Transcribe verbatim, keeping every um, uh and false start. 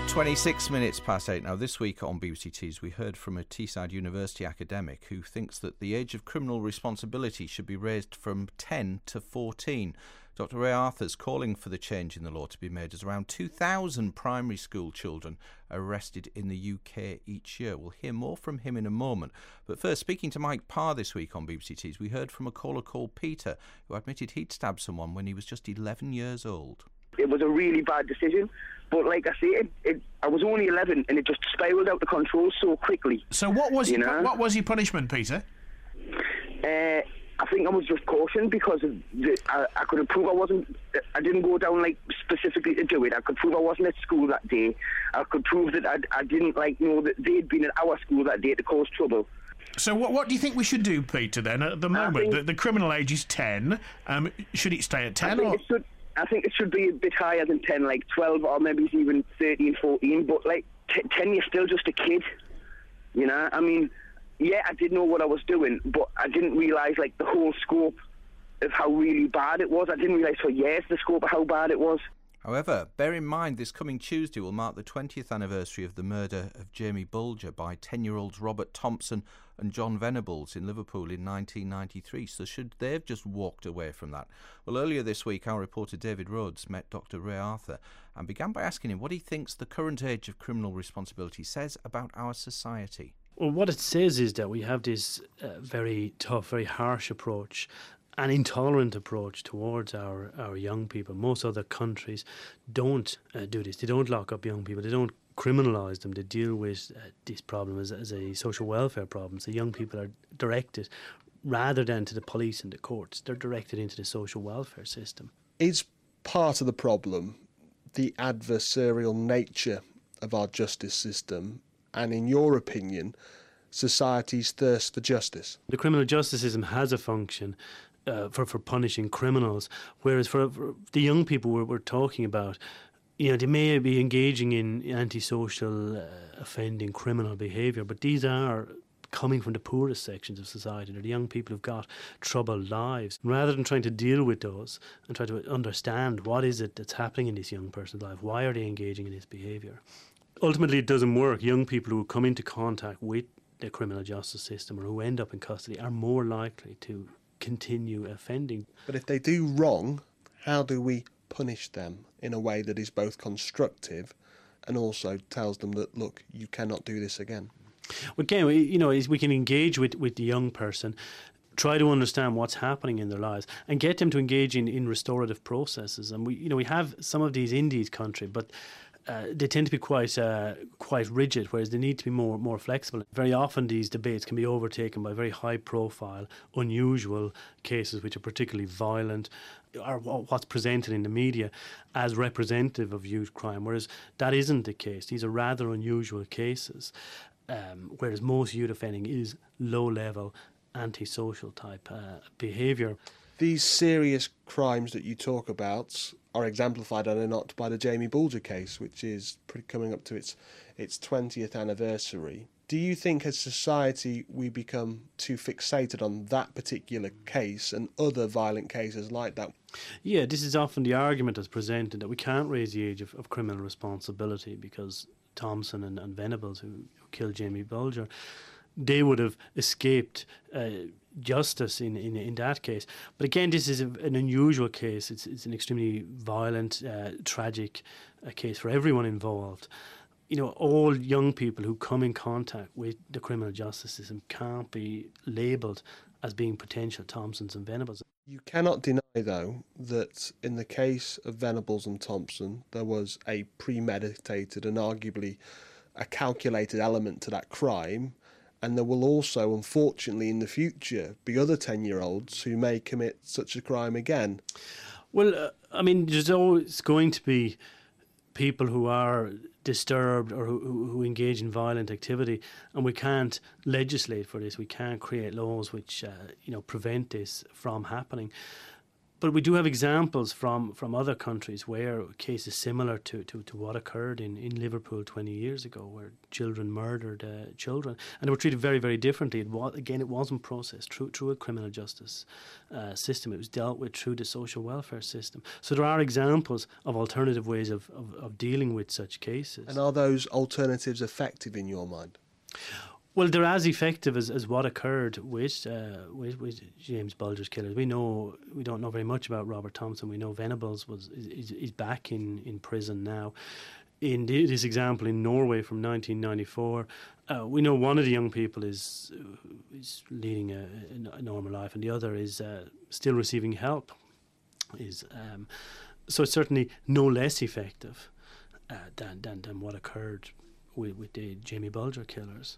twenty-six minutes past eight now. This week on B B C Tees, we heard from a Teesside University academic who thinks that the age of criminal responsibility should be raised from ten to fourteen. Doctor Ray Arthur's calling for the change in the law to be made as around two thousand primary school children are arrested in the U K each year. We'll hear more from him in a moment. But first, speaking to Mike Parr this week on B B C Tees, we heard from a caller called Peter, who admitted he'd stabbed someone when he was just eleven years old. It was a really bad decision, but like I say, it, it, I was only eleven and it just spiralled out of control so quickly. So what was you your, know? what was your punishment, Peter? Uh, I think I was just cautioned because of the, I, I could prove I wasn't, I didn't go down like specifically to do it. I could prove I wasn't at school that day. I could prove that I, I didn't like know that they'd been at our school that day to cause trouble. So what what do you think we should do, Peter, then? At the moment, think, the, the criminal age is ten. Um, should it stay at ten? I think, or? It should, I think it should be a bit higher than ten, like twelve or maybe even thirteen, fourteen. But like t- ten, you're still just a kid. You know, I mean, yeah, I did know what I was doing, but I didn't realise like the whole scope of how really bad it was. I didn't realise for years the scope of how bad it was. However, bear in mind this coming Tuesday will mark the twentieth anniversary of the murder of Jamie Bulger by ten-year-olds Robert Thompson and John Venables in Liverpool in nineteen ninety-three. So should they have just walked away from that? Well, earlier this week, our reporter David Rhodes met Doctor Ray Arthur and began by asking him what he thinks the current age of criminal responsibility says about our society. Well, what it says is that we have this uh, very tough, very harsh approach, an intolerant approach towards our, our young people. Most other countries don't uh, do this. They don't lock up young people. They don't criminalise them. They deal with uh, this problem as, as a social welfare problem. So young people are directed, rather than to the police and the courts, they're directed into the social welfare system. Is part of the problem the adversarial nature of our justice system, and in your opinion, society's thirst for justice? The criminal justice system has a function uh, for, for punishing criminals, whereas for, for the young people we're, we're talking about, you know, they may be engaging in antisocial, uh, offending criminal behaviour, but these are coming from the poorest sections of society. They're the young people who've got troubled lives. Rather than trying to deal with those and try to understand what is it that's happening in this young person's life, why are they engaging in this behaviour? Ultimately, it doesn't work. Young people who come into contact with the criminal justice system or who end up in custody are more likely to continue offending. But if they do wrong, how do we punish them in a way that is both constructive and also tells them that, look, you cannot do this again? Well, again, we, you know, is we can engage with, with the young person, try to understand what's happening in their lives and get them to engage in, in restorative processes. And we, you know, we have some of these in these country, but Uh, they tend to be quite uh, quite rigid, whereas they need to be more more flexible. Very often these debates can be overtaken by very high-profile, unusual cases which are particularly violent, or what's presented in the media as representative of youth crime, whereas that isn't the case. These are rather unusual cases, um, whereas most youth offending is low-level, antisocial type uh, behaviour. These serious crimes that you talk about are exemplified, are they not, by the Jamie Bulger case, which is pretty coming up to its its twentieth anniversary. Do you think as society we become too fixated on that particular case and other violent cases like that? Yeah, this is often the argument that's presented, that we can't raise the age of, of criminal responsibility because Thompson and, and Venables, who, who killed Jamie Bulger, they would have escaped uh, justice in, in in that case. But again, this is a, an unusual case. It's it's an extremely violent, uh, tragic uh, case for everyone involved. You know, all young people who come in contact with the criminal justice system can't be labelled as being potential Thompsons and Venables. You cannot deny, though, that in the case of Venables and Thompson, there was a premeditated and arguably a calculated element to that crime. And there will also, unfortunately, in the future, be other ten-year-olds who may commit such a crime again. Well, uh, I mean, there's always going to be people who are disturbed or who, who engage in violent activity, and we can't legislate for this. We can't create laws which, uh, you know, prevent this from happening. But we do have examples from, from other countries where cases similar to, to, to what occurred in, in Liverpool twenty years ago, where children murdered uh, children, and they were treated very, very differently. It was, again, it wasn't processed through, through a criminal justice uh, system. It was dealt with through the social welfare system. So there are examples of alternative ways of, of, of dealing with such cases. And are those alternatives effective in your mind? Well, they're as effective as, as what occurred with, uh, with with James Bulger's killers. We know we don't know very much about Robert Thompson. We know Venables was is, is back in, in prison now. In the, this example in Norway from nineteen ninety-four, uh, we know one of the young people is uh, is leading a, a normal life, and the other is uh, still receiving help. Is um, so it's certainly no less effective uh, than, than than what occurred with, with the Jamie Bulger killers.